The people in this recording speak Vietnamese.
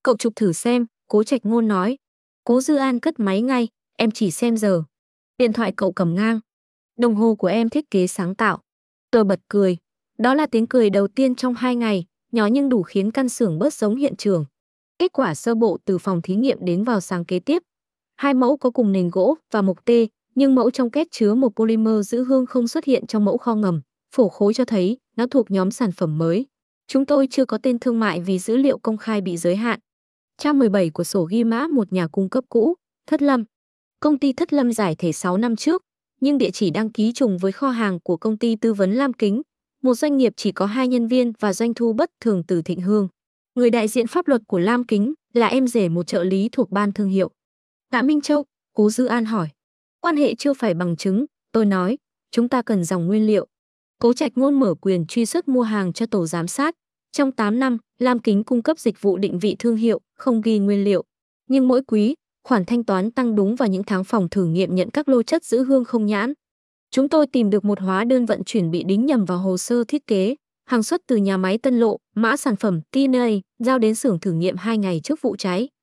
Cậu chụp thử xem, Cố Trạch Ngôn nói. Cố Dư An cất máy ngay, em chỉ xem giờ. Điện thoại cậu cầm ngang. Đồng hồ của em thiết kế sáng tạo. Tôi bật cười. Đó là tiếng cười đầu tiên trong 2 ngày, nhỏ nhưng đủ khiến căn xưởng bớt giống hiện trường. Kết quả sơ bộ từ phòng thí nghiệm đến vào sáng kế tiếp. 2 mẫu có cùng nền gỗ và mộc tê, nhưng mẫu trong két chứa một polymer giữ hương không xuất hiện trong mẫu kho ngầm. Phổ khối cho thấy nó thuộc nhóm sản phẩm mới. Chúng tôi chưa có tên thương mại vì dữ liệu công khai bị giới hạn. Trang 17 của sổ ghi mã một nhà cung cấp cũ, Thất Lâm. Công ty Thất Lâm giải thể 6 năm trước, nhưng địa chỉ đăng ký trùng với kho hàng của công ty tư vấn Lam Kính, một doanh nghiệp chỉ có 2 nhân viên và doanh thu bất thường từ Thịnh Hương. Người đại diện pháp luật của Lam Kính là em rể một trợ lý thuộc ban thương hiệu. Tạ Minh Châu, Cố Dư An hỏi. Quan hệ chưa phải bằng chứng, tôi nói, chúng ta cần dòng nguyên liệu. Cố Trạch Ngôn mở quyền truy xuất mua hàng cho tổ giám sát. Trong 8 năm, Lam Kính cung cấp dịch vụ định vị thương hiệu, không ghi nguyên liệu. Nhưng mỗi quý, khoản thanh toán tăng đúng vào những tháng phòng thử nghiệm nhận các lô chất giữ hương không nhãn. Chúng tôi tìm được một hóa đơn vận chuyển bị đính nhầm vào hồ sơ thiết kế, hàng xuất từ nhà máy Tân Lộ, mã sản phẩm TNA, giao đến xưởng thử nghiệm 2 ngày trước vụ cháy.